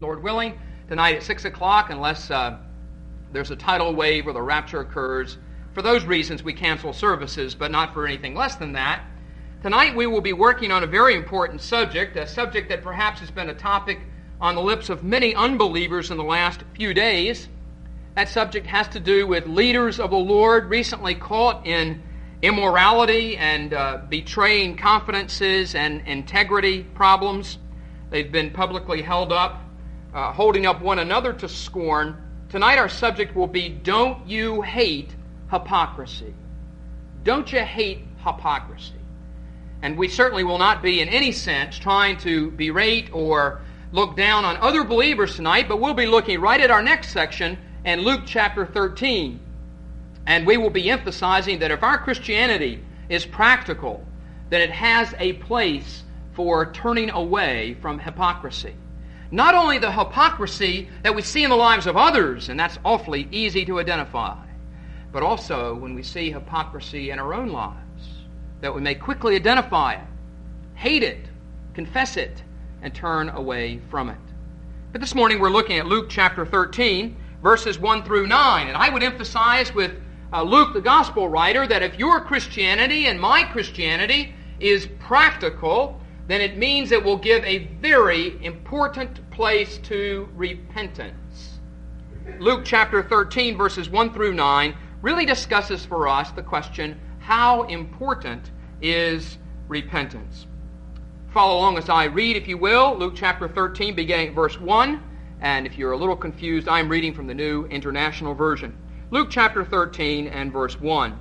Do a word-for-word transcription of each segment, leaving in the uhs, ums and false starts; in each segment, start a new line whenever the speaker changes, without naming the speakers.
Lord willing, tonight at six o'clock, unless uh, there's a tidal wave or the rapture occurs. For those reasons, we cancel services, but not for anything less than that. Tonight we will be working on a very important subject, a subject that perhaps has been a topic on the lips of many unbelievers in the last few days. That subject has to do with leaders of the Lord recently caught in immorality and uh, betraying confidences and integrity problems. They've been publicly held up, uh, holding up one another to scorn. Tonight our subject will be, don't you hate hypocrisy? Don't you hate hypocrisy? And we certainly will not be in any sense trying to berate or look down on other believers tonight, but we'll be looking right at our next section in Luke chapter thirteen. And we will be emphasizing that if our Christianity is practical, then it has a place for turning away from hypocrisy. Not only the hypocrisy that we see in the lives of others, and that's awfully easy to identify, but also when we see hypocrisy in our own lives, that we may quickly identify it, hate it, confess it, and turn away from it. But this morning we're looking at Luke chapter thirteen, verses one through nine, and I would emphasize with uh, Luke the gospel writer that if your Christianity and my Christianity is practical, then it means it will give a very important place to repentance. Luke chapter thirteen, verses one through nine, really discusses for us the question, how important is repentance? Follow along as I read, if you will, Luke chapter thirteen, beginning at verse one. And if you're a little confused, I'm reading from the New International Version. Luke chapter thirteen and verse one.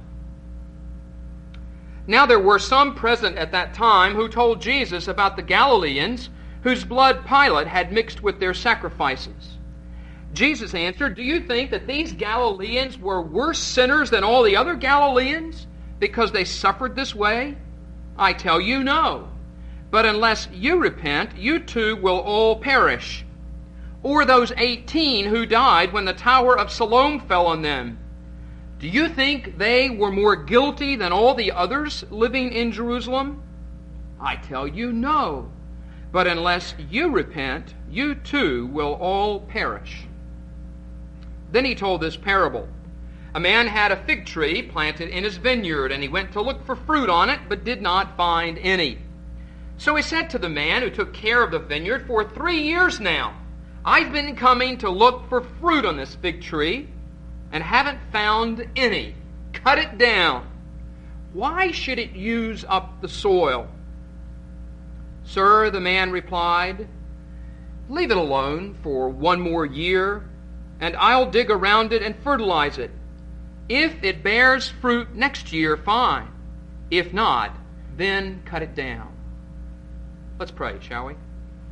Now there were some present at that time who told Jesus about the Galileans whose blood Pilate had mixed with their sacrifices. Jesus answered, do you think that these Galileans were worse sinners than all the other Galileans because they suffered this way? I tell you, no. But unless you repent, you too will all perish. Or those eighteen who died when the Tower of Siloam fell on them. Do you think they were more guilty than all the others living in Jerusalem? I tell you, no. But unless you repent, you too will all perish. Then he told this parable. A man had a fig tree planted in his vineyard, and he went to look for fruit on it, but did not find any. So he said to the man who took care of the vineyard, for three years now, I've been coming to look for fruit on this fig tree, and haven't found any. Cut it down. Why should it use up the soil? Sir, the man replied, leave it alone for one more year, and I'll dig around it and fertilize it. If it bears fruit next year, fine. If not, then cut it down. Let's pray, shall we?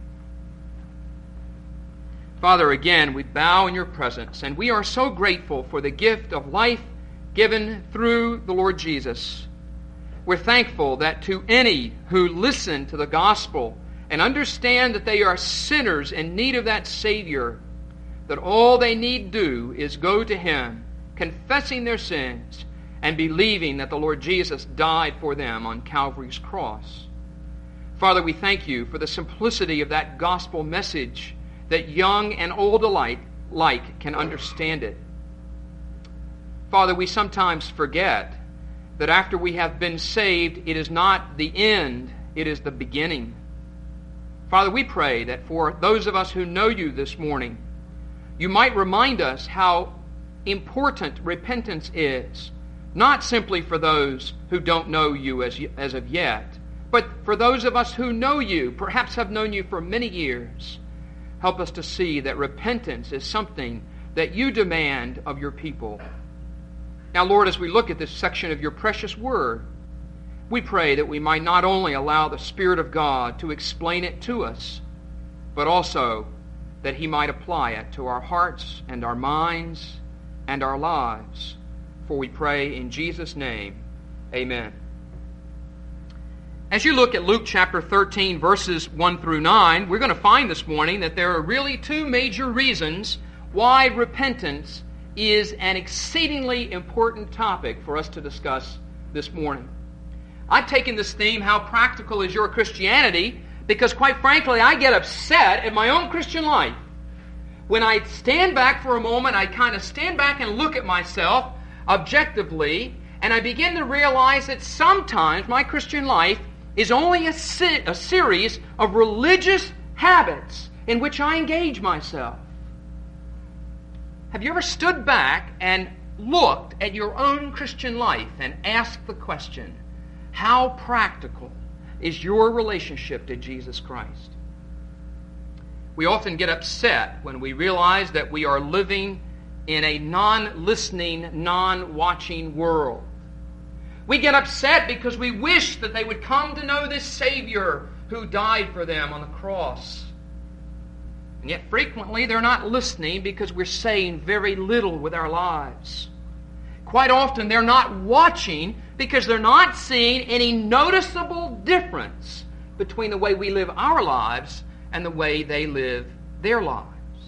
Father, again, we bow in your presence, and we are so grateful for the gift of life given through the Lord Jesus. We're thankful that to any who listen to the gospel and understand that they are sinners in need of that Savior, that all they need do is go to Him, confessing their sins and believing that the Lord Jesus died for them on Calvary's cross. Father, we thank you for the simplicity of that gospel message, that young and old alike like can understand it. Father, we sometimes forget that after we have been saved, it is not the end, it is the beginning. Father, we pray that for those of us who know you this morning, you might remind us how important repentance is, not simply for those who don't know you as, as of yet, but for those of us who know you, perhaps have known you for many years. Help us to see that repentance is something that you demand of your people. Now, Lord, as we look at this section of your precious word, we pray that we might not only allow the Spirit of God to explain it to us, but also that He might apply it to our hearts and our minds and our lives. For we pray in Jesus' name, amen. As you look at Luke chapter thirteen, verses one through nine, we're going to find this morning that there are really two major reasons why repentance is an exceedingly important topic for us to discuss this morning. I've taken this theme, how practical is your Christianity, because quite frankly, I get upset at my own Christian life when I stand back for a moment, I kind of stand back and look at myself objectively, and I begin to realize that sometimes my Christian life is only a, se- a series of religious habits in which I engage myself. Have you ever stood back and looked at your own Christian life and asked the question, how practical is your relationship to Jesus Christ? We often get upset when we realize that we are living in a non-listening, non-watching world. We get upset because we wish that they would come to know this Savior who died for them on the cross. And yet frequently they're not listening because we're saying very little with our lives. Quite often they're not watching because they're not seeing any noticeable difference between the way we live our lives and the way they live their lives.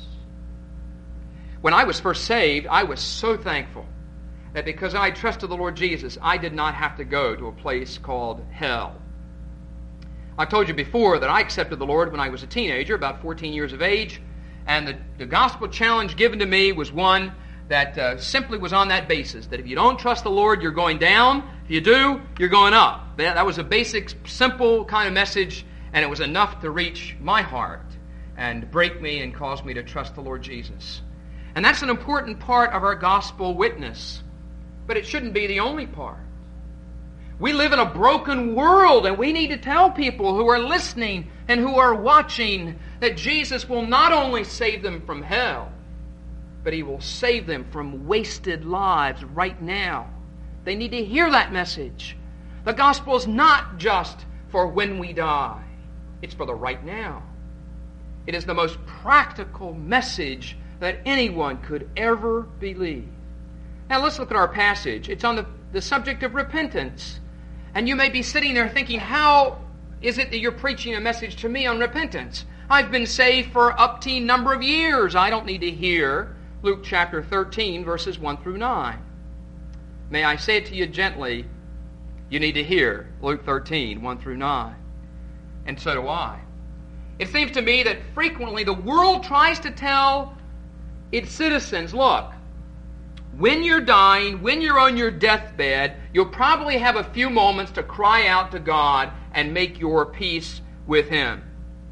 When I was first saved, I was so thankful that because I trusted the Lord Jesus, I did not have to go to a place called hell. I've told you before that I accepted the Lord when I was a teenager, about fourteen years of age, and the, the gospel challenge given to me was one that uh, simply was on that basis, that if you don't trust the Lord, you're going down. If you do, you're going up. That, that was a basic, simple kind of message, and it was enough to reach my heart and break me and cause me to trust the Lord Jesus. And that's an important part of our gospel witness, but it shouldn't be the only part. We live in a broken world, and we need to tell people who are listening and who are watching that Jesus will not only save them from hell, but He will save them from wasted lives right now. They need to hear that message. The gospel is not just for when we die. It's for the right now. It is the most practical message that anyone could ever believe. Now let's look at our passage. It's on the, the subject of repentance. And you may be sitting there thinking, how is it that you're preaching a message to me on repentance? I've been saved for up to a number of years. I don't need to hear Luke chapter thirteen, verses one through nine. May I say it to you gently, you need to hear Luke thirteen, one through nine. And so do I. It seems to me that frequently the world tries to tell its citizens, look, when you're dying, when you're on your deathbed, you'll probably have a few moments to cry out to God and make your peace with Him.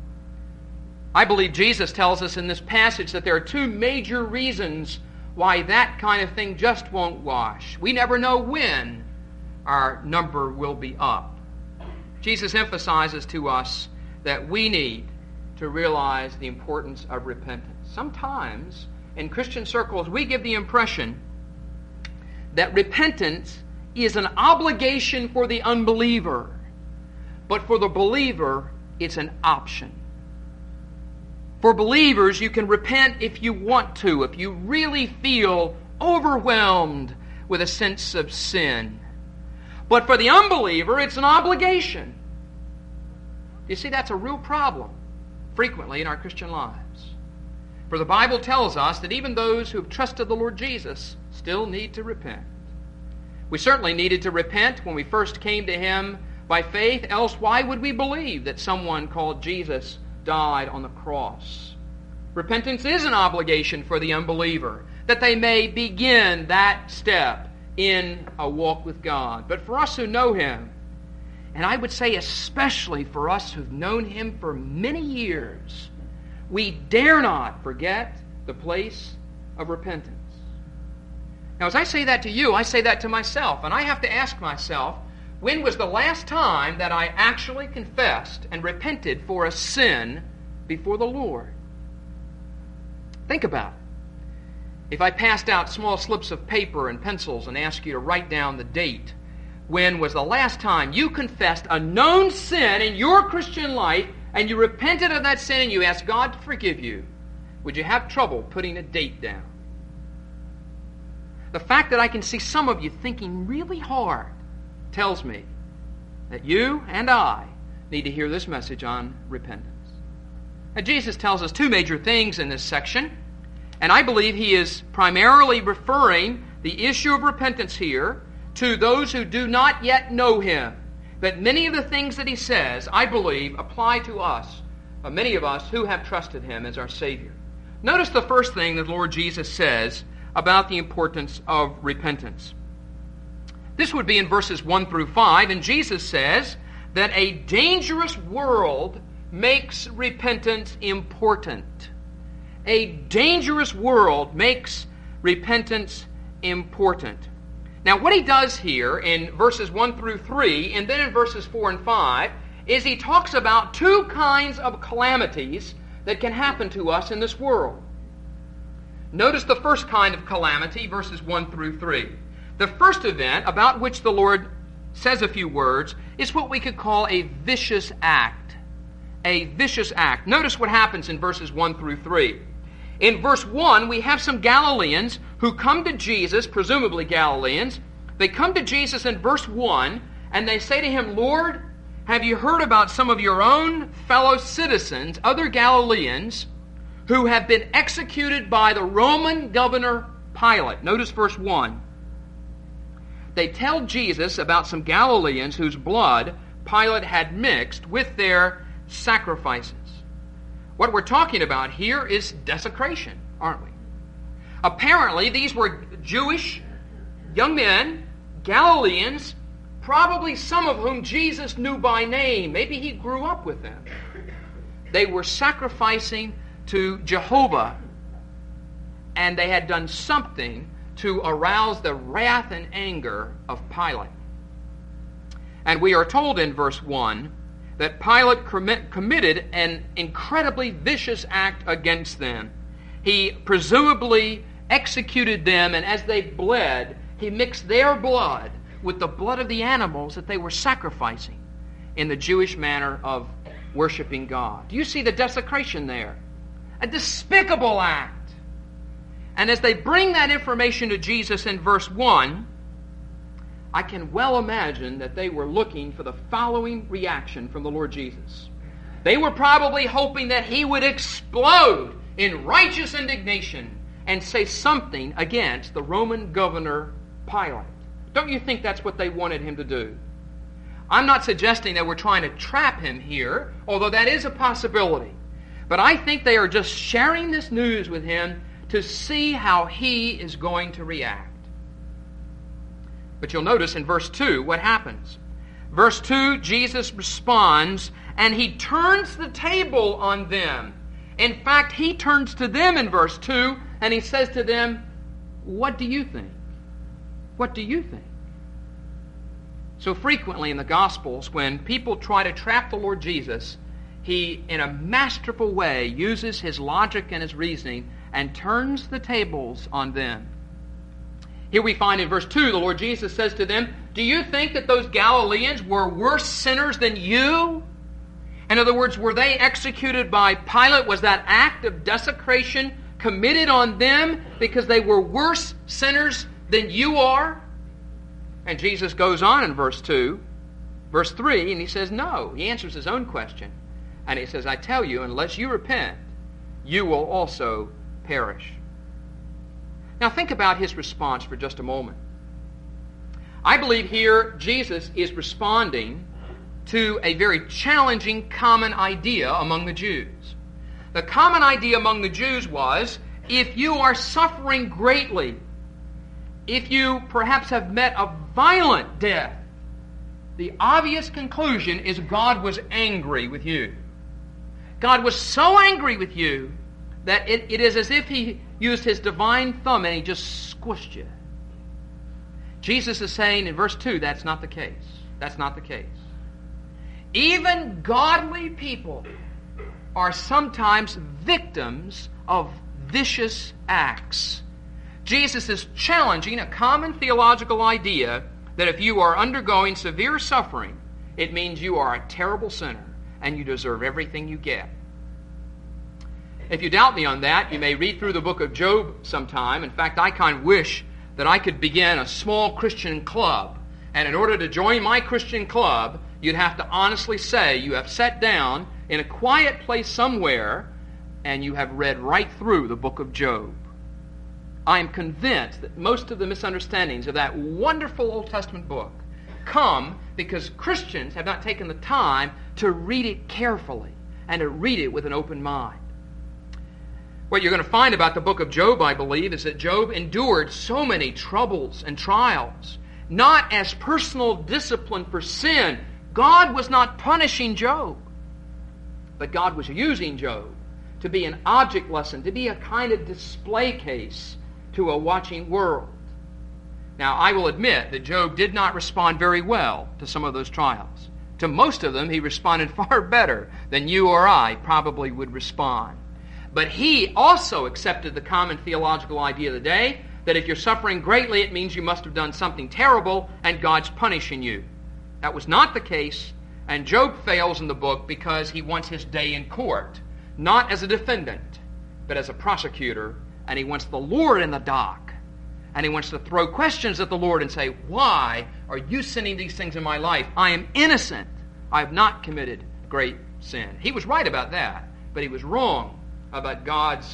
I believe Jesus tells us in this passage that there are two major reasons why that kind of thing just won't wash. We never know when our number will be up. Jesus emphasizes to us that we need to realize the importance of repentance. Sometimes in Christian circles we give the impression that repentance is an obligation for the unbeliever, but for the believer it's an option. For believers, you can repent if you want to, if you really feel overwhelmed with a sense of sin. But for the unbeliever, it's an obligation. You see, that's a real problem frequently in our Christian lives. For the Bible tells us that even those who have trusted the Lord Jesus still need to repent. We certainly needed to repent when we first came to Him by faith, else why would we believe that someone called Jesus died on the cross? Repentance is an obligation for the unbeliever, that they may begin that step in a walk with God. But for us who know Him, and I would say especially for us who've known Him for many years, we dare not forget the place of repentance. Now, as I say that to you, I say that to myself, and I have to ask myself, when was the last time that I actually confessed and repented for a sin before the Lord? Think about it. If I passed out small slips of paper and pencils and asked you to write down the date, when was the last time you confessed a known sin in your Christian life and you repented of that sin and you asked God to forgive you, would you have trouble putting a date down? The fact that I can see some of you thinking really hard tells me that you and I need to hear this message on repentance. Now, Jesus tells us two major things in this section, and I believe He is primarily referring the issue of repentance here to those who do not yet know Him. But many of the things that He says, I believe, apply to us, uh, many of us who have trusted Him as our Savior. Notice the first thing that the Lord Jesus says about the importance of repentance. This would be in verses one through five, and Jesus says that a dangerous world makes repentance important. A dangerous world makes repentance important. Now, what he does here in verses one through three, and then in verses four and five, is he talks about two kinds of calamities that can happen to us in this world. Notice the first kind of calamity, verses one through three. The first event about which the Lord says a few words is what we could call a vicious act. A vicious act. Notice what happens in verses one through three. In verse one, we have some Galileans who come to Jesus, presumably Galileans. They come to Jesus in verse one, and they say to him, Lord, have you heard about some of your own fellow citizens, other Galileans, who have been executed by the Roman governor Pilate? Notice verse one. They tell Jesus about some Galileans whose blood Pilate had mixed with their sacrifices. What we're talking about here is desecration, aren't we? Apparently, these were Jewish young men, Galileans, probably some of whom Jesus knew by name. Maybe he grew up with them. They were sacrificing to Jehovah, and they had done something to arouse the wrath and anger of Pilate. And we are told in verse one that Pilate commit, committed an incredibly vicious act against them. He presumably executed them, and as they bled, he mixed their blood with the blood of the animals that they were sacrificing in the Jewish manner of worshiping God. Do you see the desecration there? A despicable act. And as they bring that information to Jesus in verse one, I can well imagine that they were looking for the following reaction from the Lord Jesus. They were probably hoping that he would explode in righteous indignation and say something against the Roman governor Pilate. Don't you think that's what they wanted him to do? I'm not suggesting that we're trying to trap him here, although that is a possibility. But I think they are just sharing this news with him to see how he is going to react. But you'll notice in verse two what happens. Verse two, Jesus responds, and he turns the table on them. In fact, he turns to them in verse two, and he says to them, what do you think? What do you think? So frequently in the Gospels, when people try to trap the Lord Jesus, he, in a masterful way, uses his logic and his reasoning and turns the tables on them. Here we find in verse two, the Lord Jesus says to them, do you think that those Galileans were worse sinners than you? In other words, were they executed by Pilate? Was that act of desecration committed on them because they were worse sinners than you are? And Jesus goes on in verse two, verse three, and he says, no. He answers his own question. And he says, I tell you, unless you repent, you will also perish. Now think about his response for just a moment. I believe here Jesus is responding to a very challenging common idea among the Jews. The common idea among the Jews was, if you are suffering greatly, if you perhaps have met a violent death, the obvious conclusion is God was angry with you. God was so angry with you that it, it is as if he used his divine thumb and he just squished you. Jesus is saying in verse two, that's not the case. That's not the case. Even godly people are sometimes victims of vicious acts. Jesus is challenging a common theological idea that if you are undergoing severe suffering, it means you are a terrible sinner and you deserve everything you get. If you doubt me on that, you may read through the book of Job sometime. In fact, I kind of wish that I could begin a small Christian club. And in order to join my Christian club, you'd have to honestly say you have sat down in a quiet place somewhere and you have read right through the book of Job. I am convinced that most of the misunderstandings of that wonderful Old Testament book come because Christians have not taken the time to read it carefully and to read it with an open mind. What you're going to find about the book of Job, I believe, is that Job endured so many troubles and trials, not as personal discipline for sin. God was not punishing Job, but God was using Job to be an object lesson, to be a kind of display case to a watching world. Now, I will admit that Job did not respond very well to some of those trials. To most of them, he responded far better than you or I probably would respond. But he also accepted the common theological idea of the day that if you're suffering greatly, it means you must have done something terrible and God's punishing you. That was not the case, and Job fails in the book because he wants his day in court, not as a defendant, but as a prosecutor, and he wants the Lord in the dock, and he wants to throw questions at the Lord and say, why are you sending these things in my life? I am innocent. I have not committed great sin. He was right about that, but he was wrong about God's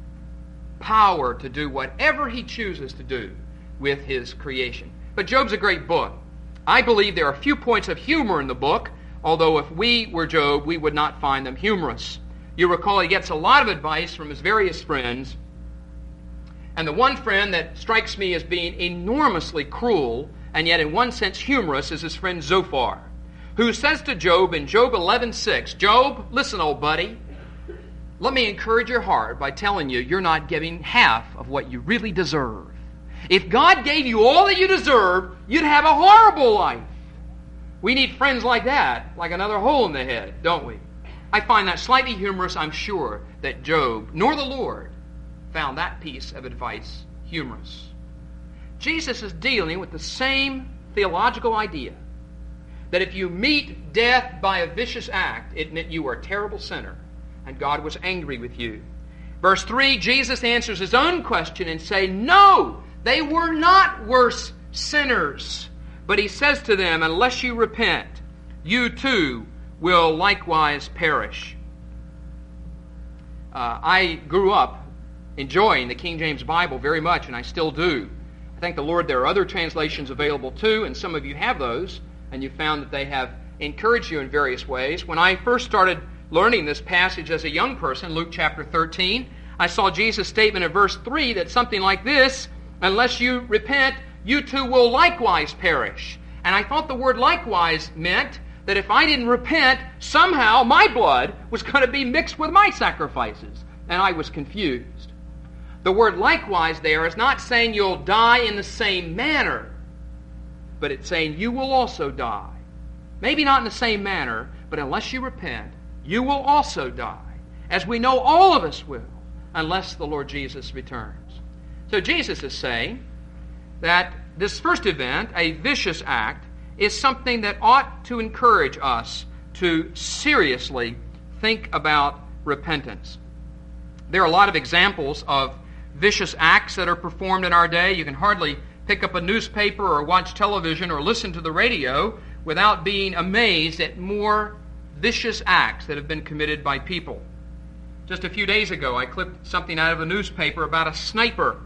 power to do whatever he chooses to do with his creation. But Job's a great book. I believe there are a few points of humor in the book, although if we were Job, we would not find them humorous. You recall he gets a lot of advice from his various friends, and the one friend that strikes me as being enormously cruel, and yet in one sense humorous, is his friend Zophar, who says to Job in Job eleven six, Job, listen, old buddy, let me encourage your heart by telling you you're not giving half of what you really deserve. If God gave you all that you deserve, you'd have a horrible life. We need friends like that, like another hole in the head, don't we? I find that slightly humorous. I'm sure that Job, nor the Lord, found that piece of advice humorous. Jesus is dealing with the same theological idea, that if you meet death by a vicious act, it meant you were a terrible sinner, and God was angry with you. Verse three, Jesus answers his own question and say, no, they were not worse sinners. But he says to them, unless you repent, you too will likewise perish. Uh, I grew up enjoying the King James Bible very much, and I still do. I thank the Lord there are other translations available too, and some of you have those, and you found that they have encouraged you in various ways. When I first started learning this passage as a young person, Luke chapter thirteen, I saw Jesus' statement in verse three that something like this, unless you repent, you too will likewise perish. And I thought the word likewise meant that if I didn't repent, somehow my blood was going to be mixed with my sacrifices. And I was confused. The word likewise there is not saying you'll die in the same manner, but it's saying you will also die. Maybe not in the same manner, but unless you repent, you will also die, as we know all of us will, unless the Lord Jesus returns. So Jesus is saying that this first event, a vicious act, is something that ought to encourage us to seriously think about repentance. There are a lot of examples of vicious acts that are performed in our day. You can hardly pick up a newspaper or watch television or listen to the radio without being amazed at more vicious acts that have been committed by people. Just a few days ago, I clipped something out of a newspaper about a sniper.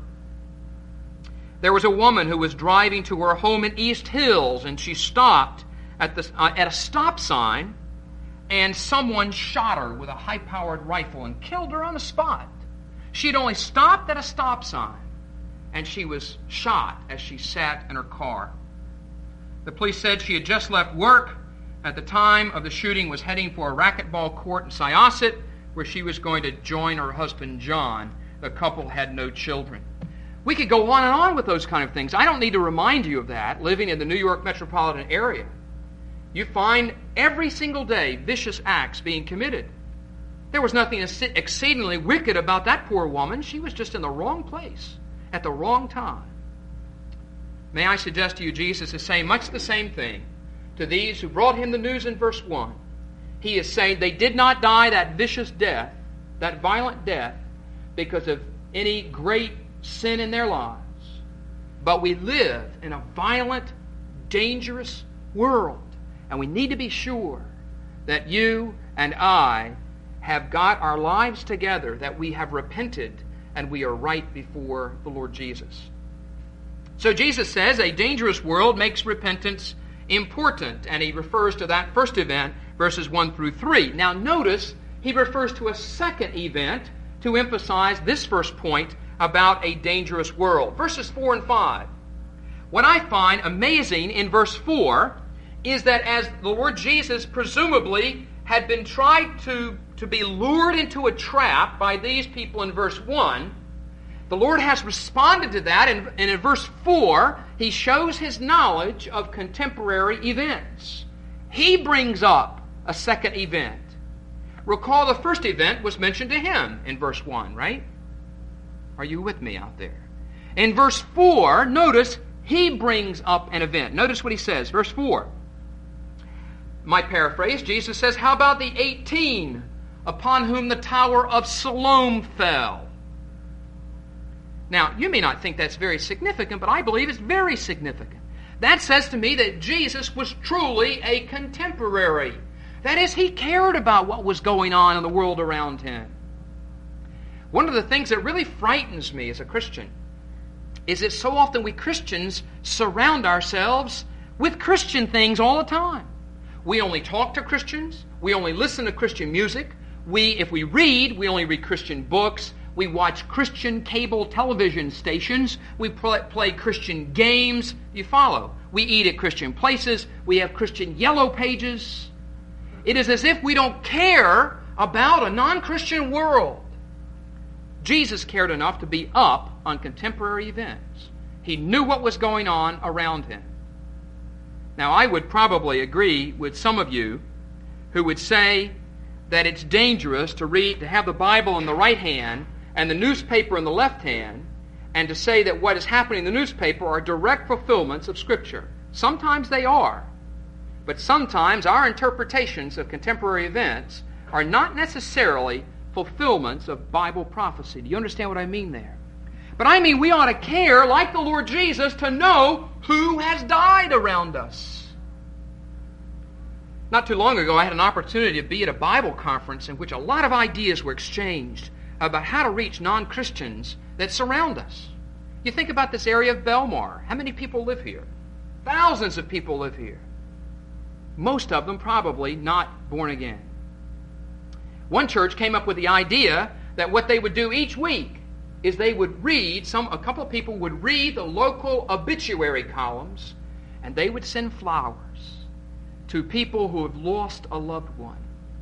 There was a woman who was driving to her home in East Hills, and she stopped at, the, uh, at a stop sign, and someone shot her with a high-powered rifle and killed her on the spot. She had only stopped at a stop sign, and she was shot as she sat in her car. The police said she had just left work at the time of the shooting, was heading for a racquetball court in Syosset, where she was going to join her husband, John. The couple had no children. We could go on and on with those kind of things. I don't need to remind you of that, living in the New York metropolitan area. You find every single day vicious acts being committed. There was nothing exceedingly wicked about that poor woman. She was just in the wrong place at the wrong time. May I suggest to you, Jesus is saying much the same thing to these who brought him the news in verse one. He is saying they did not die that vicious death, that violent death, because of any great sin in their lives. But we live in a violent, dangerous world. And we need to be sure that you and I have got our lives together, that we have repented, and we are right before the Lord Jesus. So Jesus says a dangerous world makes repentance important, and he refers to that first event, verses one through three. Now notice, he refers to a second event to emphasize this first point about a dangerous world. Verses four and five. What I find amazing in verse four is that as the Lord Jesus presumably had been tried to, to be lured into a trap by these people in verse one, the Lord has responded to that, and, and in verse four, He shows His knowledge of contemporary events. He brings up a second event. Recall the first event was mentioned to Him in verse one, right? Are you with me out there? In verse four, notice He brings up an event. Notice what He says, verse four. My paraphrase, Jesus says, how about the eighteen upon whom the tower of Siloam fell? Now, you may not think that's very significant, but I believe it's very significant. That says to me that Jesus was truly a contemporary. That is, He cared about what was going on in the world around Him. One of the things that really frightens me as a Christian is that so often we Christians surround ourselves with Christian things all the time. We only talk to Christians. We only listen to Christian music. We, if we read, we only read Christian books. We watch Christian cable television stations. We play, play Christian games. You follow? We eat at Christian places. We have Christian yellow pages. It is as if we don't care about a non-Christian world. Jesus cared enough to be up on contemporary events. He knew what was going on around Him. Now, I would probably agree with some of you who would say that it's dangerous to read, to have the Bible in the right hand and the newspaper in the left hand, and to say that what is happening in the newspaper are direct fulfillments of Scripture. Sometimes they are, but sometimes our interpretations of contemporary events are not necessarily fulfillments of Bible prophecy. Do you understand what I mean there? But I mean we ought to care, like the Lord Jesus, to know who has died around us. Not too long ago, I had an opportunity to be at a Bible conference in which a lot of ideas were exchanged about how to reach non-Christians that surround us. You think about this area of Belmar. How many people live here? Thousands of people live here. Most of them probably not born again. One church came up with the idea that what they would do each week is they would read, some a couple of people would read the local obituary columns, and they would send flowers to people who have lost a loved one.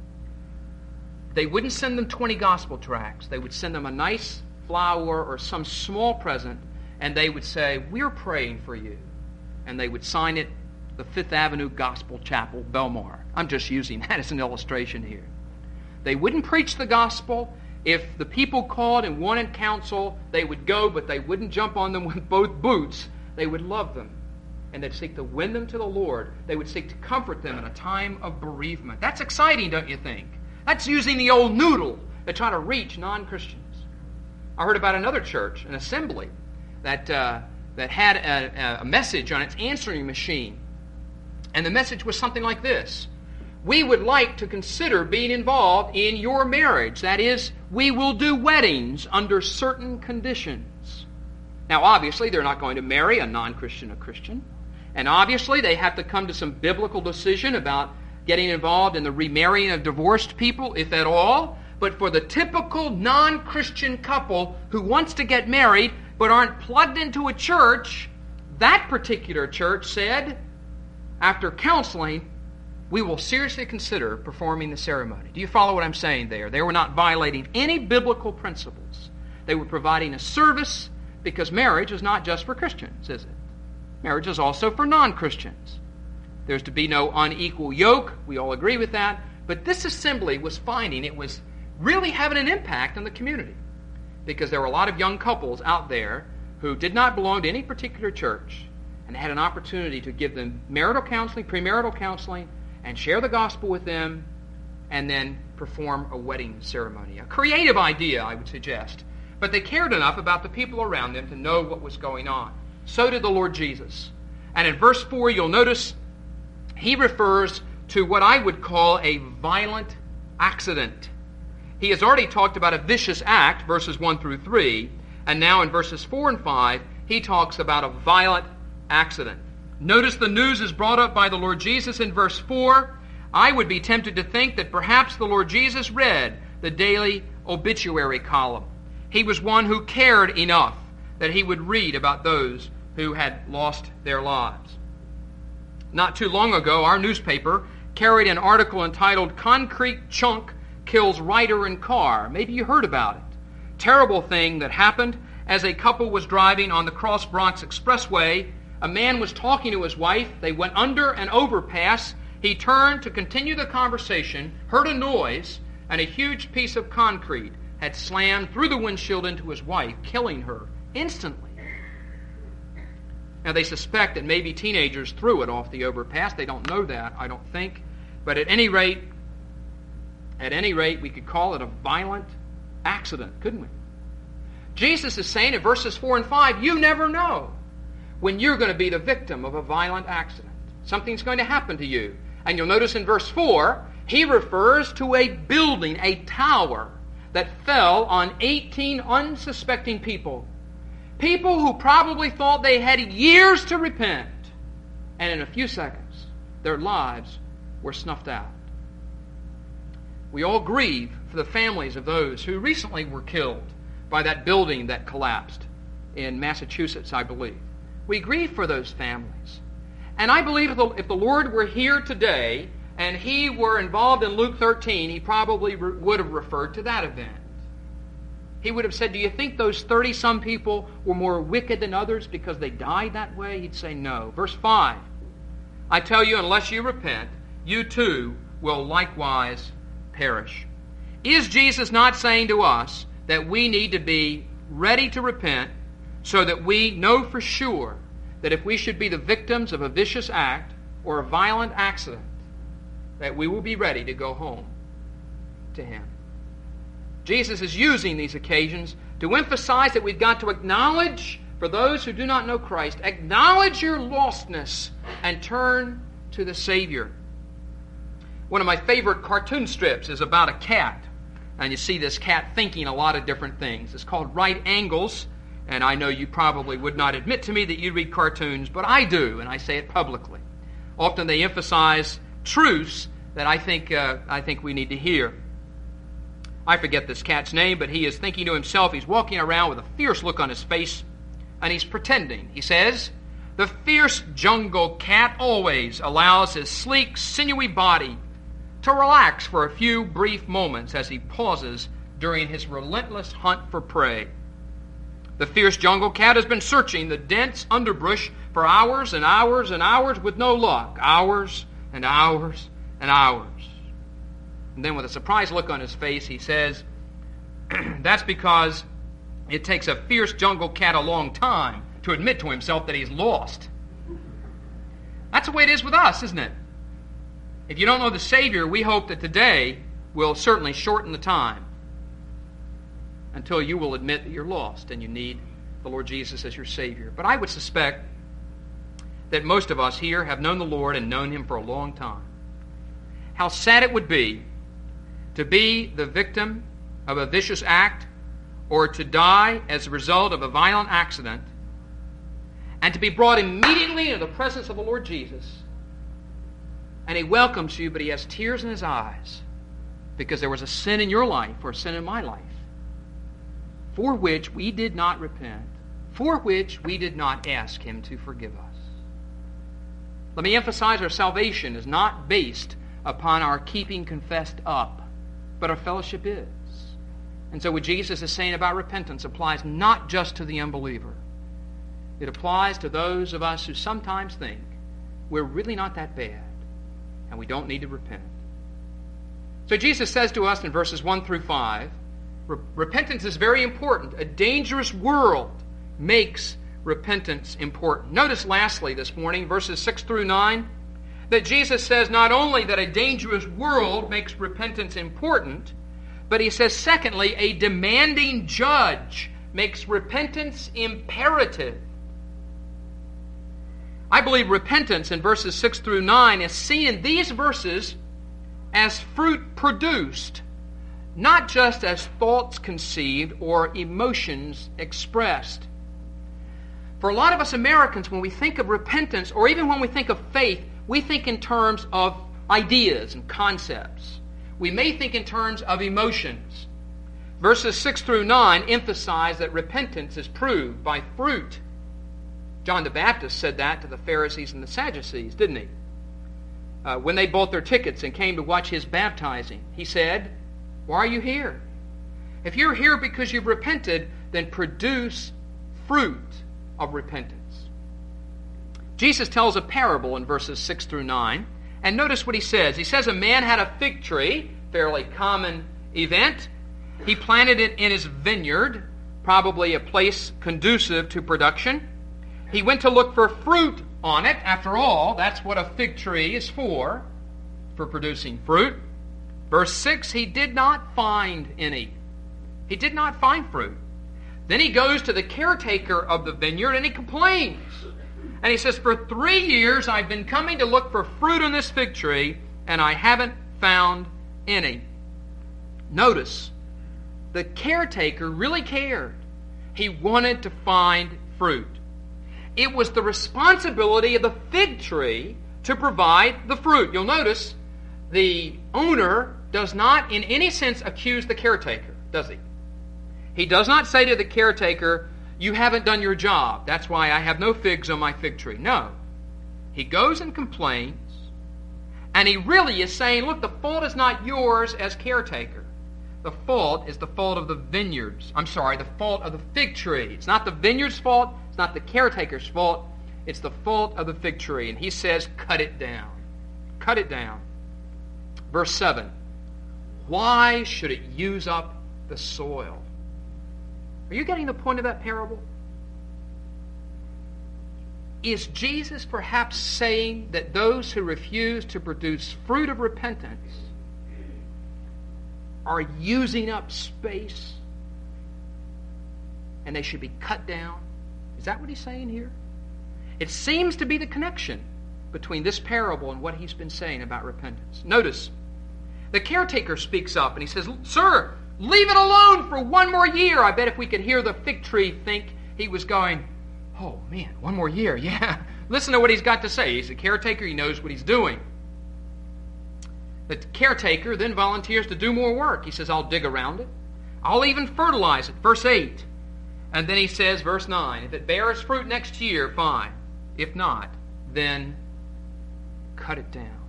They wouldn't send them twenty gospel tracts. They would send them a nice flower or some small present, and they would say, "We're praying for you." And they would sign it, the Fifth Avenue Gospel Chapel, Belmar. I'm just using that as an illustration here. They wouldn't preach the gospel. If the people called and wanted counsel, they would go, but they wouldn't jump on them with both boots. They would love them, and they'd seek to win them to the Lord. They would seek to comfort them in a time of bereavement. That's exciting, don't you think? That's using the old noodle to try to reach non-Christians. I heard about another church, an assembly, that uh, that had a, a message on its answering machine. And the message was something like this: we would like to consider being involved in your marriage. That is, we will do weddings under certain conditions. Now, obviously, they're not going to marry a non-Christian a Christian. And obviously, they have to come to some biblical decision about getting involved in the remarrying of divorced people, if at all. But for the typical non-Christian couple who wants to get married but aren't plugged into a church, that particular church said, after counseling, we will seriously consider performing the ceremony. Do you follow what I'm saying there? They were not violating any biblical principles. They were providing a service, because marriage is not just for Christians, is it? Marriage is also for non-Christians. There's to be no unequal yoke. We all agree with that. But this assembly was finding it was really having an impact on the community, because there were a lot of young couples out there who did not belong to any particular church and had an opportunity to give them marital counseling, premarital counseling, and share the gospel with them, and then perform a wedding ceremony. A creative idea, I would suggest. But they cared enough about the people around them to know what was going on. So did the Lord Jesus. And in verse four, you'll notice he refers to what I would call a violent accident. He has already talked about a vicious act, verses one through three, and now in verses four and five, he talks about a violent accident. Notice the news is brought up by the Lord Jesus in verse four. I would be tempted to think that perhaps the Lord Jesus read the daily obituary column. He was one who cared enough that he would read about those who had lost their lives. Not too long ago, our newspaper carried an article entitled, "Concrete Chunk Kills Rider and Car." Maybe you heard about it. Terrible thing that happened as a couple was driving on the Cross Bronx Expressway. A man was talking to his wife. They went under an overpass. He turned to continue the conversation, heard a noise, and a huge piece of concrete had slammed through the windshield into his wife, killing her instantly. Now, they suspect that maybe teenagers threw it off the overpass. They don't know that, I don't think. But at any rate, at any rate, we could call it a violent accident, couldn't we? Jesus is saying in verses four and five, you never know when you're going to be the victim of a violent accident. Something's going to happen to you. And you'll notice in verse four, he refers to a building, a tower, that fell on eighteen unsuspecting people. People who probably thought they had years to repent. And in a few seconds, their lives were snuffed out. We all grieve for the families of those who recently were killed by that building that collapsed in Massachusetts, I believe. We grieve for those families. And I believe if the, if the Lord were here today and he were involved in Luke thirteen, he probably re- would have referred to that event. He would have said, do you think those thirty-some people were more wicked than others because they died that way? He'd say no. Verse five, I tell you, unless you repent, you too will likewise perish. Is Jesus not saying to us that we need to be ready to repent so that we know for sure that if we should be the victims of a vicious act or a violent accident, that we will be ready to go home to Him? Jesus is using these occasions to emphasize that we've got to acknowledge, for those who do not know Christ, acknowledge your lostness and turn to the Savior. One of my favorite cartoon strips is about a cat. And you see this cat thinking a lot of different things. It's called Right Angles. And I know you probably would not admit to me that you read cartoons, but I do, and I say it publicly. Often they emphasize truths that I think uh, I think we need to hear. I forget this cat's name, but he is thinking to himself. He's walking around with a fierce look on his face, and he's pretending. He says, the fierce jungle cat always allows his sleek, sinewy body to relax for a few brief moments as he pauses during his relentless hunt for prey. The fierce jungle cat has been searching the dense underbrush for hours and hours and hours with no luck. Hours and hours and hours. And then with a surprised look on his face, he says, that's because it takes a fierce jungle cat a long time to admit to himself that he's lost. That's the way it is with us, isn't it? If you don't know the Savior, we hope that today will certainly shorten the time until you will admit that you're lost and you need the Lord Jesus as your Savior. But I would suspect that most of us here have known the Lord and known Him for a long time. How sad it would be to be the victim of a vicious act or to die as a result of a violent accident and to be brought immediately into the presence of the Lord Jesus. And He welcomes you, but He has tears in His eyes because there was a sin in your life or a sin in my life for which we did not repent, for which we did not ask Him to forgive us. Let me emphasize, our salvation is not based upon our keeping confessed up, but our fellowship is. And so what Jesus is saying about repentance applies not just to the unbeliever. It applies to those of us who sometimes think we're really not that bad and we don't need to repent. So Jesus says to us in verses one through five, repentance is very important. A dangerous world makes repentance important. Notice lastly this morning, verses six through nine, that Jesus says not only that a dangerous world makes repentance important, but He says, secondly, a demanding judge makes repentance imperative. I believe repentance in verses six through nine is seen in these verses as fruit produced, not just as thoughts conceived or emotions expressed. For a lot of us Americans, when we think of repentance, or even when we think of faith, we think in terms of ideas and concepts. We may think in terms of emotions. Verses six through nine emphasize that repentance is proved by fruit. John the Baptist said that to the Pharisees and the Sadducees, didn't he? Uh, when they bought their tickets and came to watch his baptizing, he said, "Why are you here? If you're here because you've repented, then produce fruit of repentance." Jesus tells a parable in verses six through nine, and notice what he says. He says a man had a fig tree, fairly common event. He planted it in his vineyard, probably a place conducive to production. He went to look for fruit on it. After all, that's what a fig tree is for, for producing fruit. Verse six, he did not find any. He did not find fruit. Then he goes to the caretaker of the vineyard and he complains. And he says, "For three years I've been coming to look for fruit on this fig tree, and I haven't found any." Notice, the caretaker really cared. He wanted to find fruit. It was the responsibility of the fig tree to provide the fruit. You'll notice the owner does not in any sense accuse the caretaker, does he? He does not say to the caretaker, "You haven't done your job. That's why I have no figs on my fig tree." No. He goes and complains, and he really is saying, look, the fault is not yours as caretaker. The fault is the fault of the vineyards. I'm sorry, the fault of the fig tree. It's not the vineyard's fault. It's not the caretaker's fault. It's the fault of the fig tree. And he says, cut it down. Cut it down. Verse seven. Why should it use up the soil? Are you getting the point of that parable? Is Jesus perhaps saying that those who refuse to produce fruit of repentance are using up space and they should be cut down? Is that what he's saying here? It seems to be the connection between this parable and what he's been saying about repentance. Notice, the caretaker speaks up and he says, "Sir, leave it alone for one more year." I bet if we could hear the fig tree think he was going, "Oh man, one more year, yeah." Listen to what he's got to say. He's a caretaker, he knows what he's doing. The caretaker then volunteers to do more work. He says, "I'll dig around it. I'll even fertilize it." Verse eight. And then he says, verse nine, "If it bears fruit next year, fine. If not, then cut it down."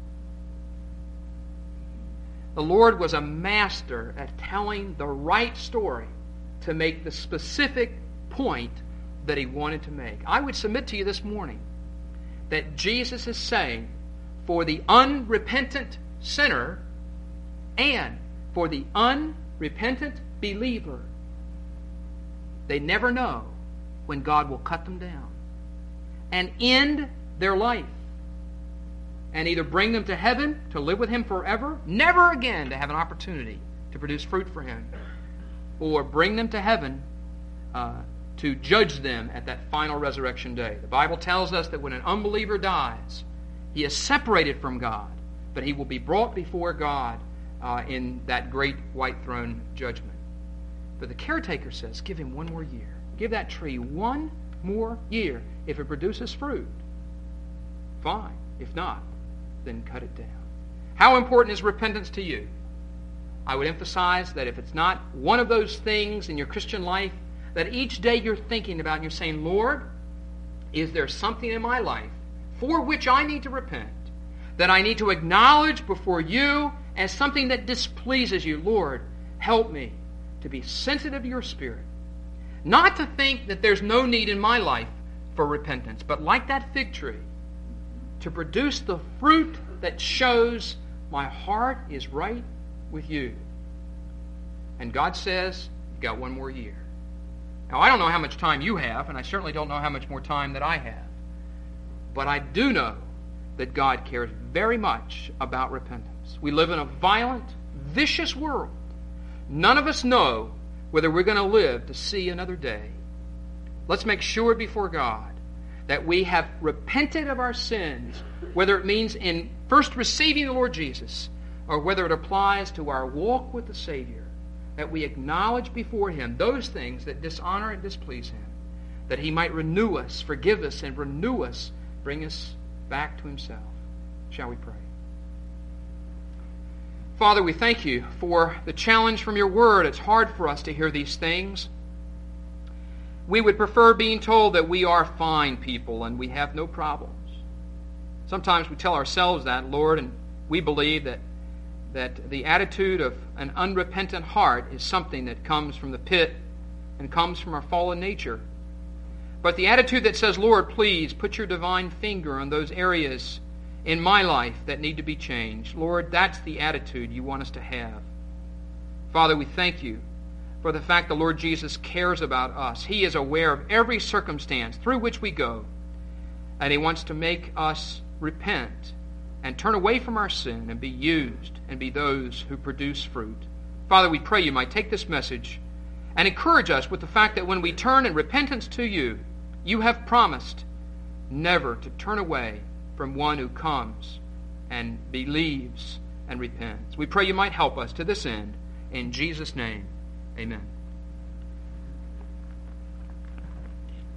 The Lord was a master at telling the right story to make the specific point that he wanted to make. I would submit to you this morning that Jesus is saying, for the unrepentant sinner and for the unrepentant believer, they never know when God will cut them down and end their life and either bring them to heaven to live with him forever, never again to have an opportunity to produce fruit for him, or bring them to heaven uh, to judge them at that final resurrection day. The Bible tells us that when an unbeliever dies, he is separated from God, but he will be brought before God uh, in that great white throne judgment. But the caretaker says, give him one more year. Give that tree one more year. If it produces fruit, fine. If not, then cut it down. How important is repentance to you? I would emphasize that if it's not one of those things in your Christian life that each day you're thinking about and you're saying, Lord, is there something in my life for which I need to repent, that I need to acknowledge before you as something that displeases you? Lord, help me to be sensitive to your Spirit. Not to think that there's no need in my life for repentance, but like that fig tree, to produce the fruit that shows my heart is right with you. And God says, you've got one more year. Now, I don't know how much time you have, and I certainly don't know how much more time that I have. But I do know that God cares very much about repentance. We live in a violent, vicious world. None of us know whether we're going to live to see another day. Let's make sure before God that we have repented of our sins, whether it means in first receiving the Lord Jesus, or whether it applies to our walk with the Savior, that we acknowledge before Him those things that dishonor and displease Him, that He might renew us, forgive us, and renew us, bring us back to Himself. Shall we pray? Father, we thank you for the challenge from your word. It's hard for us to hear these things. We would prefer being told that we are fine people and we have no problems. Sometimes we tell ourselves that, Lord, and we believe that, that the attitude of an unrepentant heart is something that comes from the pit and comes from our fallen nature. But the attitude that says, Lord, please put your divine finger on those areas in my life that need to be changed. Lord, that's the attitude you want us to have. Father, we thank you for the fact the Lord Jesus cares about us. He is aware of every circumstance through which we go, and He wants to make us repent and turn away from our sin and be used and be those who produce fruit. Father, we pray you might take this message and encourage us with the fact that when we turn in repentance to you, you have promised never to turn away from one who comes and believes and repents. We pray you might help us to this end. In Jesus' name, amen.